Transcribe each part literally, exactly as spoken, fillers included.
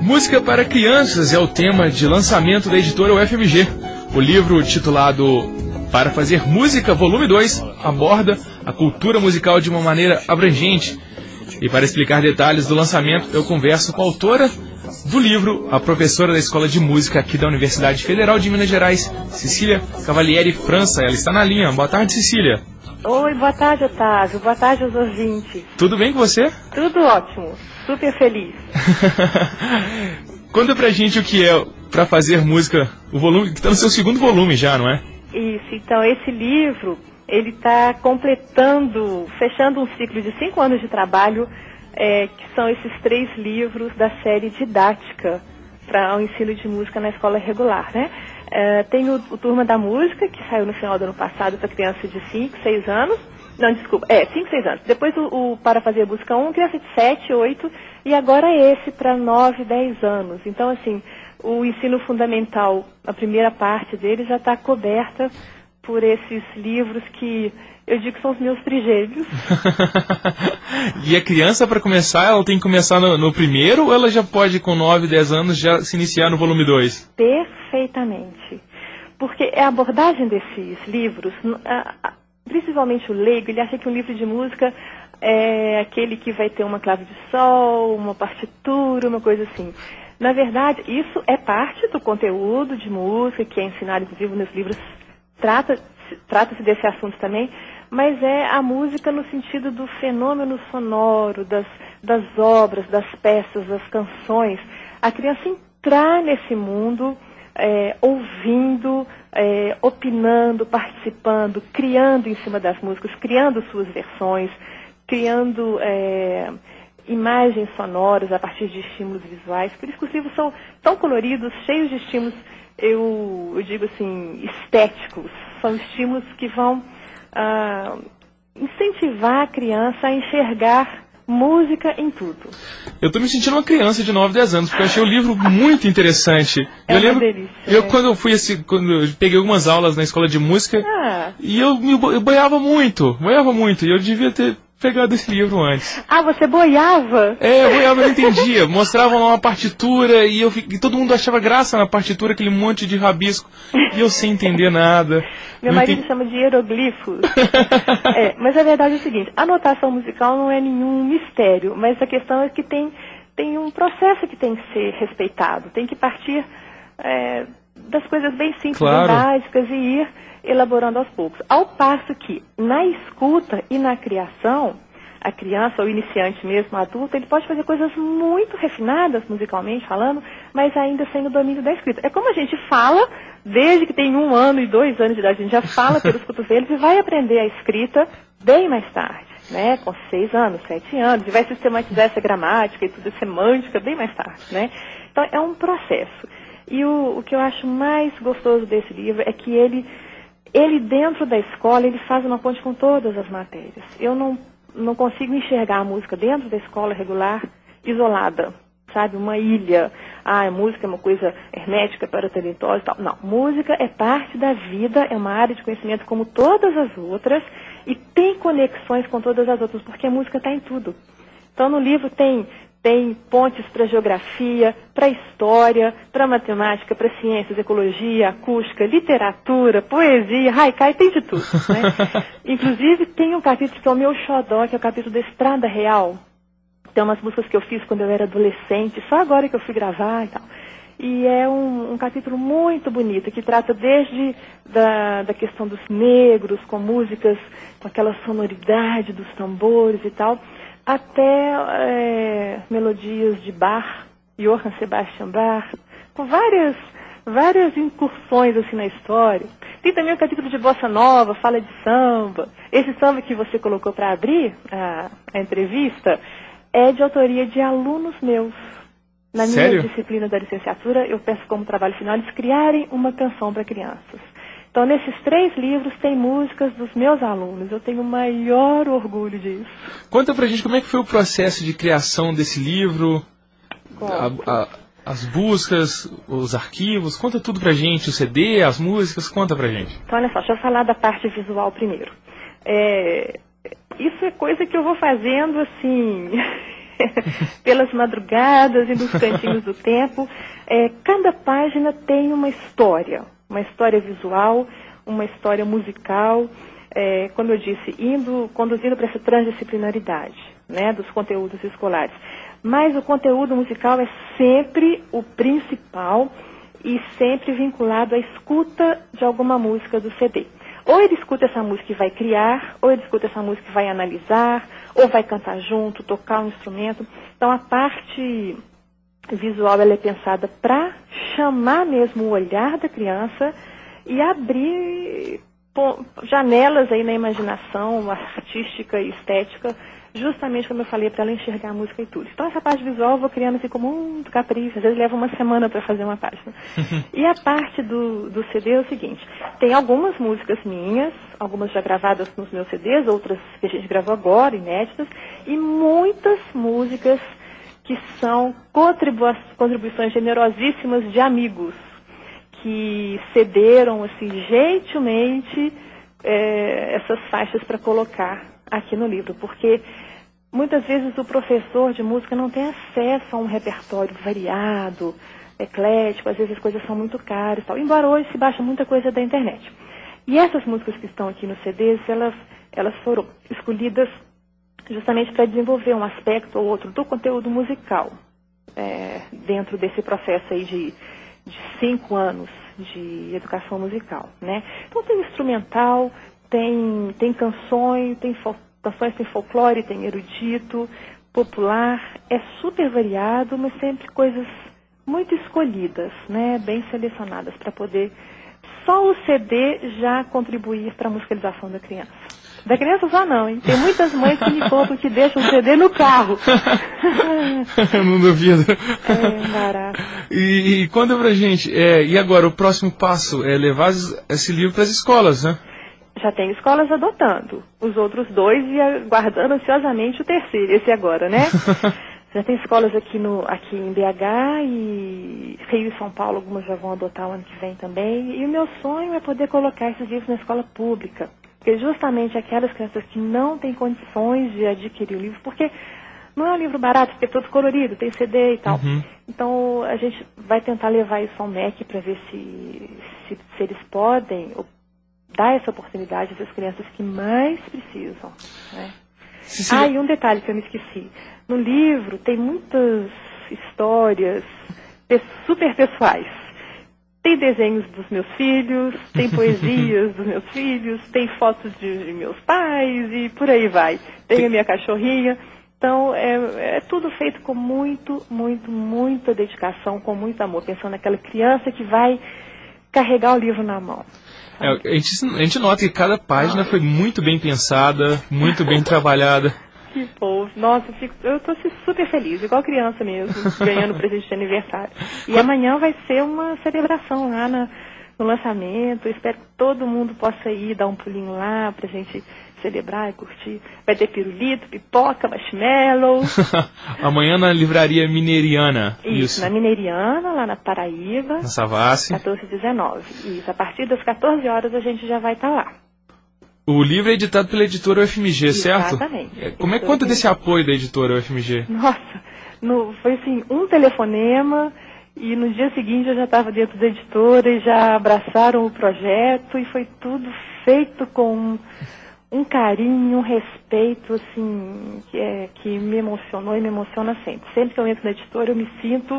Música para Crianças é o tema de lançamento da editora U F M G. O livro, titulado Para Fazer Música, volume dois, aborda a cultura musical de uma maneira abrangente. E para explicar detalhes do lançamento, eu converso com a autora do livro, a professora da Escola de Música aqui da Universidade Federal de Minas Gerais, Cecília Cavalieri França. Ela está na linha. Boa tarde, Cecília. Oi, boa tarde, Otávio. Boa tarde aos ouvintes. Tudo bem com você? Tudo ótimo. Super feliz. Conta pra gente o que é Para Fazer Música, o volume que está no seu segundo volume já, não é? Isso, então esse livro, ele está completando, fechando um ciclo de cinco anos de trabalho, é, que são esses três livros da série didática para o ensino de música na escola regular, né? É, tem o, o Turma da Música, que saiu no final do ano passado para criança de cinco, seis anos. Não, desculpa, é, cinco, seis anos. Depois o, o Para Fazer Música um, criança de sete, oito, e agora esse para nove, dez anos. Então, assim, o ensino fundamental, a primeira parte dele já está coberta por esses livros que eu digo que são os meus trigêmeos. E a criança, para começar, ela tem que começar no, no primeiro, ou ela já pode, com nove, dez anos, já se iniciar no volume dois? Perfeitamente. Porque a abordagem desses livros, a, a, principalmente o leigo, ele acha que um livro de música é aquele que vai ter uma clave de sol, uma partitura, uma coisa assim. Na verdade, isso é parte do conteúdo de música, que é ensinado, inclusive, nos livros, trata, trata-se desse assunto também, mas é a música no sentido do fenômeno sonoro, das, das obras, das peças, das canções. A criança entrar nesse mundo, é, ouvindo, é, opinando, participando, criando em cima das músicas, criando suas versões, criando é, imagens sonoras a partir de estímulos visuais. Por isso que os livros são tão coloridos, cheios de estímulos, eu, eu digo assim, estéticos. São estímulos que vão ah, incentivar a criança a enxergar música em tudo. Eu estou me sentindo uma criança de nove, dez anos, porque eu achei o livro muito interessante. É eu uma lembro, delícia. Eu, né? quando eu fui assim, quando eu peguei algumas aulas na escola de música, Ah. e eu, me, eu boiava muito, boiava muito, e eu devia ter pegado esse livro antes. Ah, você boiava? É, eu boiava, eu não entendia. Mostravam lá uma partitura e, eu, e todo mundo achava graça na partitura, aquele monte de rabisco, e eu sem entender nada. Meu não marido entendi. chama de hieroglifos. É, mas a verdade é o seguinte, a notação musical não é nenhum mistério, mas a questão é que tem, tem um processo que tem que ser respeitado, tem que partir é, das coisas bem simples, Claro. bem básicas, e ir elaborando aos poucos. Ao passo que, na escuta e na criação, a criança, ou iniciante mesmo, adulto, ele pode fazer coisas muito refinadas, musicalmente falando, mas ainda sem o domínio da escrita. É como a gente fala, desde que tem um ano e dois anos de idade, a gente já fala pelos cotovelos e vai aprender a escrita bem mais tarde, né? Com seis anos, sete anos, e vai sistematizar essa gramática e tudo, semântica bem mais tarde, né? Então, é um processo. E o, o que eu acho mais gostoso desse livro é que ele, ele dentro da escola, ele faz uma ponte com todas as matérias. Eu não não consigo enxergar a música dentro da escola regular isolada, sabe? Uma ilha. Ah, a música é uma coisa hermética para talentosos e tal. Não, música é parte da vida, é uma área de conhecimento como todas as outras e tem conexões com todas as outras, porque a música está em tudo. Então, no livro tem, tem pontes para geografia, para história, para matemática, para ciências, ecologia, acústica, literatura, poesia, haikai, tem de tudo, né? Inclusive, tem um capítulo que é o meu xodó, que é o capítulo da Estrada Real. Tem umas músicas que eu fiz quando eu era adolescente, só agora que eu fui gravar e tal. E é um, um capítulo muito bonito, que trata desde da, da questão dos negros, com músicas, com aquela sonoridade dos tambores e tal, até é, melodias de Bach, Johann Sebastian Bach, com várias, várias incursões assim na história. Tem também o capítulo de Bossa Nova, fala de samba. Esse samba que você colocou para abrir a, a entrevista é de autoria de alunos meus. Na minha Sério? disciplina da licenciatura, eu peço como trabalho final eles criarem uma canção para crianças. Então, nesses três livros tem músicas dos meus alunos. Eu tenho o maior orgulho disso. Conta pra gente como é que foi o processo de criação desse livro, a, a, as buscas, os arquivos. Conta tudo pra gente, o C D, as músicas, conta pra gente. Então, olha só, deixa eu falar da parte visual primeiro. É, isso é coisa que eu vou fazendo, assim, pelas madrugadas e nos cantinhos do tempo. É, cada página tem uma história, uma história visual, uma história musical, é, como eu disse, indo, conduzindo para essa transdisciplinaridade, né, dos conteúdos escolares. Mas o conteúdo musical é sempre o principal e sempre vinculado à escuta de alguma música do C D. Ou ele escuta essa música e vai criar, ou ele escuta essa música e vai analisar, ou vai cantar junto, tocar um instrumento. Então a parte visual ela é pensada para chamar mesmo o olhar da criança e abrir janelas aí na imaginação artística e estética, justamente como eu falei, para ela enxergar a música e tudo. Então essa parte visual eu vou criando assim com muito capricho, às vezes leva uma semana para fazer uma página. E a parte do, do C D é o seguinte, tem algumas músicas minhas, algumas já gravadas nos meus C Ds, outras que a gente gravou agora, inéditas, e muitas músicas que são contribu- contribuições generosíssimas de amigos, que cederam assim, gentilmente é, essas faixas para colocar aqui no livro, porque muitas vezes o professor de música não tem acesso a um repertório variado, eclético, às vezes as coisas são muito caras e tal, embora hoje se baixa muita coisa da internet. E essas músicas que estão aqui nos C Ds, elas, elas foram escolhidas justamente para desenvolver um aspecto ou outro do conteúdo musical, é, dentro desse processo aí de, de cinco anos de educação musical, né? Então tem instrumental, tem, tem canções, tem fol- canções, tem folclore, tem erudito, popular, é super variado, mas sempre coisas muito escolhidas, né? Bem selecionadas para poder só o C D já contribuir para a musicalização da criança. Da criança só não, hein? Tem muitas mães que me contam que deixam o C D no carro. Não duvido. É, barato. E, e conta pra gente, é, e agora, o próximo passo é levar esse livro para as escolas, né? Já tem escolas adotando. Os outros dois e aguardando ansiosamente o terceiro, esse agora, né? Já tem escolas aqui, no, aqui em B H e Rio e São Paulo, algumas já vão adotar o ano que vem também. E o meu sonho é poder colocar esses livros na escola pública. Porque justamente aquelas crianças que não têm condições de adquirir o livro, porque não é um livro barato, porque é todo colorido, tem C D e tal. Uhum. Então a gente vai tentar levar isso ao M E C para ver se, se, se eles podem dar essa oportunidade às crianças que mais precisam, né? Sim. Ah, e um detalhe que eu me esqueci. No livro tem muitas histórias super pessoais. Tem desenhos dos meus filhos, tem poesias dos meus filhos, tem fotos de, de meus pais e por aí vai. Tem a minha cachorrinha. Então, é, é tudo feito com muito, muito, muita dedicação, com muito amor. Pensando naquela criança que vai carregar o livro na mão. É, a, gente, a gente nota que cada página foi muito bem pensada, muito bem trabalhada. Que povo. Nossa, eu, fico, eu tô assim, super feliz, igual criança mesmo, ganhando presente de aniversário. E amanhã vai ser uma celebração lá na, no lançamento. Eu espero que todo mundo possa ir, dar um pulinho lá pra gente celebrar e curtir. Vai ter pirulito, pipoca, marshmallow. Amanhã na livraria Mineiriana. Isso, isso, na Mineiriana, lá na Paraíba. Na Savassi. quatorze e dezenove. Isso, a partir das quatorze horas a gente já vai estar lá. O livro é editado pela editora U F M G, certo? Exatamente. Como é que conta desse apoio da editora U F M G? Nossa, no, foi assim, um telefonema e no dia seguinte eu já estava dentro da editora e já abraçaram o projeto e foi tudo feito com um, um carinho, um respeito, assim, que, é, que me emocionou e me emociona sempre. Sempre que eu entro na editora eu me sinto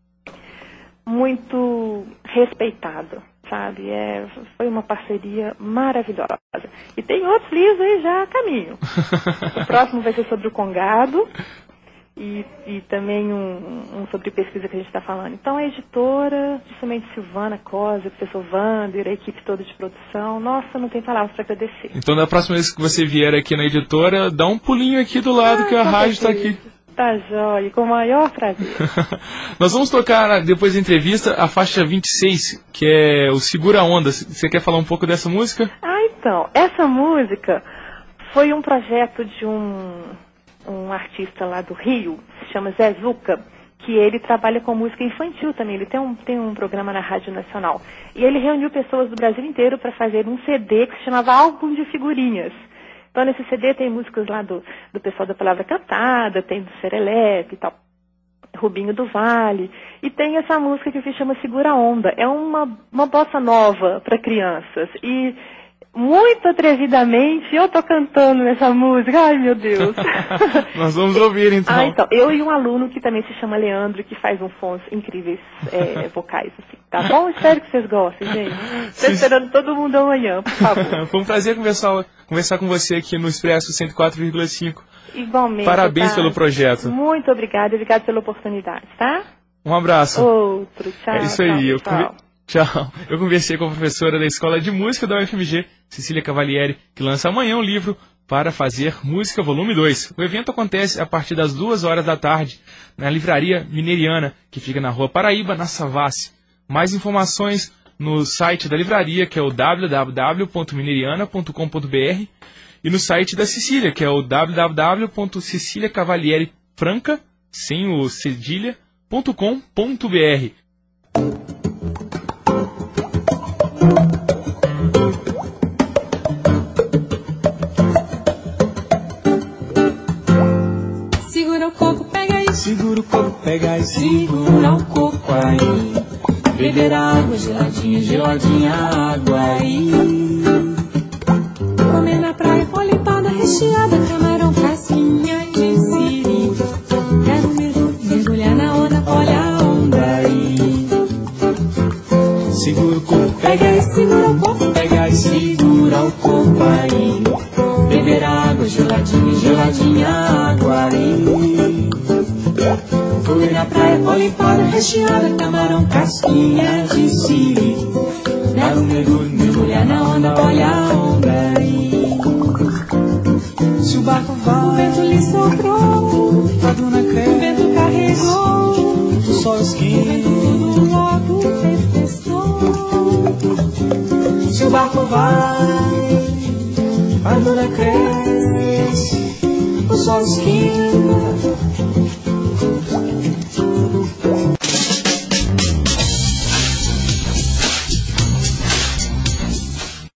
muito respeitada. Sabe, é, foi uma parceria maravilhosa. E tem outros livros aí já a caminho. O próximo vai ser sobre o Congado e, e também um, um sobre pesquisa que a gente está falando. Então a editora, justamente Silvana Cosa, o professor Wander, a equipe toda de produção, nossa, não tem palavras para agradecer. Então da próxima vez que você vier aqui na editora, dá um pulinho aqui do lado ah, que a rádio está aqui. Tá jóia, com o maior prazer. Nós vamos tocar, depois da entrevista, a faixa vinte e seis, que é o Segura Onda. Você quer falar um pouco dessa música? Ah, então, essa música foi um projeto de um, um artista lá do Rio, se chama Zé Zuca, que ele trabalha com música infantil também. Ele tem um, tem um programa na Rádio Nacional. E ele reuniu pessoas do Brasil inteiro para fazer um C D que se chamava Álbum de Figurinhas. Então, nesse C D tem músicas lá do, do pessoal da Palavra Cantada, tem do Serelepe e tal, Rubinho do Vale, e tem essa música que se chama Segura a Onda. É uma, uma bossa nova para crianças, e muito atrevidamente eu tô cantando nessa música. Ai, meu Deus. Nós vamos ouvir, então. Ah, então. Eu e um aluno que também se chama Leandro, que faz uns sons incríveis é, vocais, assim. Tá bom? Espero que vocês gostem, gente. Estou esperando todo mundo amanhã, por favor. Foi um prazer conversar, conversar com você aqui no Expresso cento e quatro vírgula cinco. Igualmente. Parabéns tá? pelo projeto. Muito obrigada, obrigada pela oportunidade, tá? Um abraço. Outro, tchau. É isso aí. Tchau, Eu tchau. conver... Tchau. Eu conversei com a professora da Escola de Música da U F M G, Cecília Cavalieri, que lança amanhã um livro Para Fazer Música Volume dois. O evento acontece a partir das duas horas da tarde na Livraria Mineriana, que fica na Rua Paraíba, na Savassi. Mais informações no site da livraria, que é o w w w ponto mineriana ponto com ponto b r, e no site da Cecília, que é o w w w ponto cecilia cavalieri franca, sem o cedilha, ponto com ponto b r. Segura o coco, pega aí. Segura o coco, pega aí. Segura o coco aí. Beber água geladinha, geladinha água aí. Comer na praia, polipada, recheada, camarão, casquinha de siri. Quero mergulhar, mergulhar na onda, olha a onda aí. Segura o coco, Pega aí, segura o coco, pega aí. segura o coco aí. Beber água geladinha, geladinha água aí. Fui na praia, polipada, recheada, camarão, casquinha de siri. Dar um mergulho, mergulhar na onda, olha a onda aí. Se o barco vai, O vento lhe soprou, a duna o cresce, vento carregou, o sol o esquenta. vento tudo logo tempestou. Se o barco vai, a duna cresce, o sol esquenta.